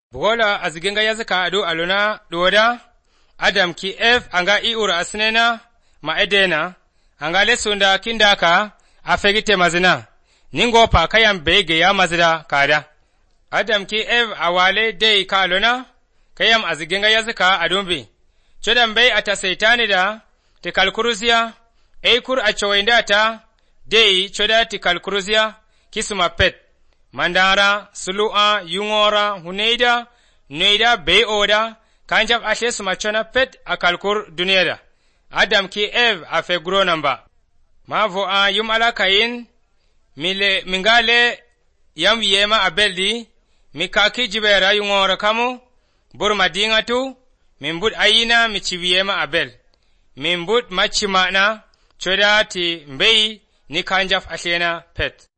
Bugola azigenga yazika adu aluna doda Adam ki anga iura asnena ma edena anga lesunda kindaka afegite mazina ningo pa kayam bege ya mazida kada Adam ki awale dei kalona kayam azigenga yazika adumbi chodam bai ata seitani da te kalkuruzia eikur achoinda ta dei choda te kalkuruzia kisuma pet mandara sulu'a yungora huneida neida bei oda kanjab ashe suma chona pet akalkur duniyada Adam ki afe gro namba mavo a yum ala kayin mingale yam yema abeldi mikaki jibera yungora kamu bur madingatu mimbud ayina michibiyema abel mimbud machimana choda ti mbei ni kanjaf ashena pet